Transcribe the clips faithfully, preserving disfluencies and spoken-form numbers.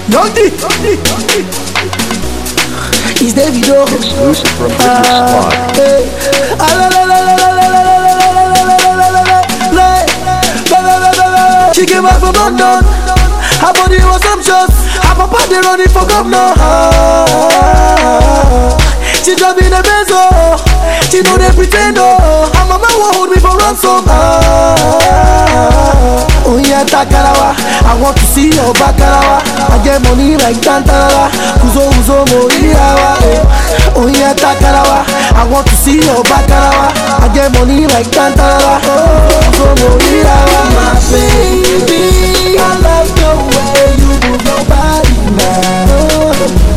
Naughty. It's Davido. Exclusive from Richard Squad. She came back from London. Her body was sumptuous. Her papa they running for governor. She driving a Benzo. She know they pretend oh. Her mama won't hold me for ransom. Oh yeah, Takarawa. I want to see your Bakarawa. I get money like Tantarawa. Uzo uzo Morirawa. Oh yeah, Takarawa. I want to see your Bakarawa. I get money like Tantarawa. Uzo Morirawa. My baby, I love the way you move your body now.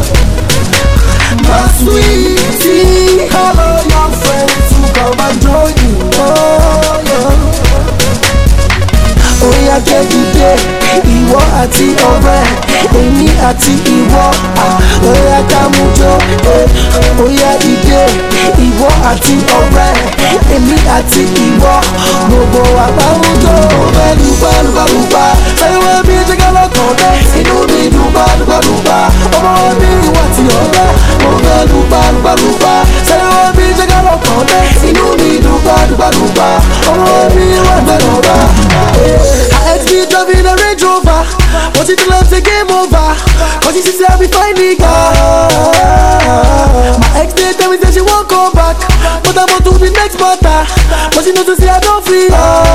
My sweetie, call all your friends to come and join you. Oh yeah. Oh yeah, get you there. Ìwọ àti ọ̀rẹ́, èmi àti ìwọ. Oh yeah, Kamujo. Oh yeah, ìdè. Ìwọ àti ọ̀rẹ́, èmi àti ìwọ. Gbogbo wa Kamujo. Lùbá lùbá lùbá. Sẹ́yìn bí jẹ́gẹ́ lọ́kàn dẹ́. Inú mi lùbá lùbá lùbá. Ọmọ mi ìwọ àti ọ̀rẹ́. Mo fẹ́ lùbá lùbá lùbá. Sẹ́yìn bí jẹ́gẹ́ lọ́kàn dẹ́. Inú mi lùbá lùbá lùbá. Ọmọ mi ìwọ àti ọ̀rẹ́. I ex be driving a Range Rover, but it loves a game over. Cause she said we fine nigga. My ex they tell me that she won't come back, but I want to be next butter. But she knows to say I don't free her.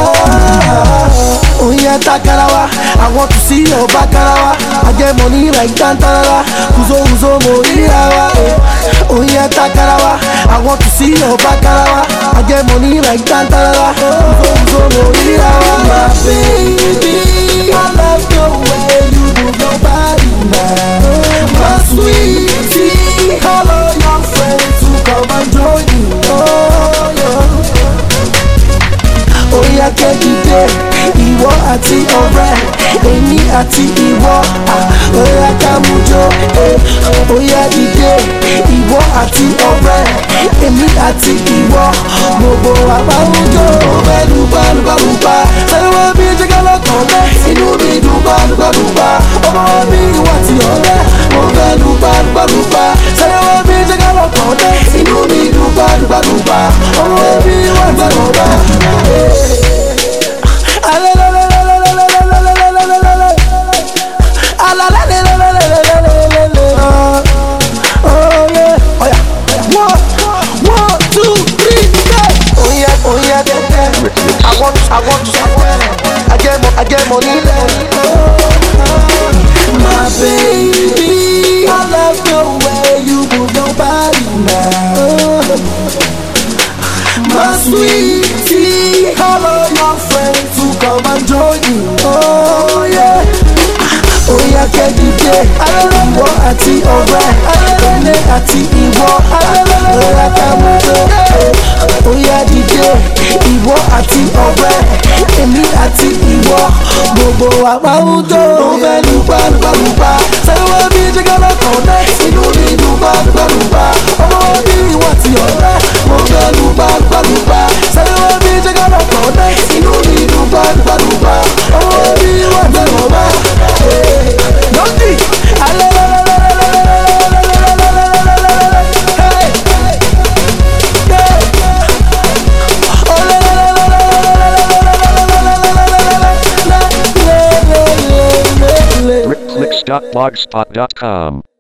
Oh yeah, Takarawa. I want to see your Bakarawa. I get money like Tantarawa. Uzo uzo Morirawa. Oh yeah, Takarawa. I want to see your Bakarawa. I get money like Tantarawa. Uzo uzo Morirawa. My baby, I love the way you move your body now. My sweetie, call all your friends to come and join you. Oh yeah. Oh yeah, get you there. Ìwọ àti ọ̀rẹ́, èmi àti ìwọ. Oh yeah, Kamujo. Oh yeah, ìdè. Ìwọ àti ọ̀rẹ́, èmi àti ìwọ. Gbogbo wa Kamujo. Lùbá lùbá lùbá. Sẹ́yìn bí jẹ́gẹ́ lọ́kàn dẹ́. Inú mi lùbá lùbá lùbá. Ọmọ mi ìwọ àti ọ̀rẹ́. Mo fẹ́ lùbá lùbá lùbá. Sẹ́yìn bí jẹ́gẹ́ lọ́kàn dẹ́. Inú mi lùbá lùbá lùbá. Ọmọ mi ìwọ àti ọ̀rẹ́. I want, I want to I get, I get money left. My baby, I love the way you move your body now. My sweetie, call all your friends to come and join you. Oh yeah. Oh yeah, get you there. Ìwọ àti ọ̀rẹ́, èmi àti ìwọ. Oh yeah, Kamujo. Oh yeah, dìde. Ìwọ àti ọ̀rẹ́, èmi àti ìwọ. Gbogbo wa Kamujo. Mo fẹ́ lùbá lùbá lùbá. Sẹ́yìn bí jẹ́gẹ́ lọ́kàn dẹ́. Inú mi lùbá lùbá lùbá. Ọmọ mi ìwọ àti ọ̀rẹ́. Mo fẹ́ lùbá lùbá lùbá. Sẹ́yìn bí jẹ́gẹ́ lọ́kàn dẹ́. Inú mi lùbá lùbá lùbá. Ọmọ mi ìwọ àti ọ̀rẹ́. Naughty. Rick Clicks dot blogspot dot com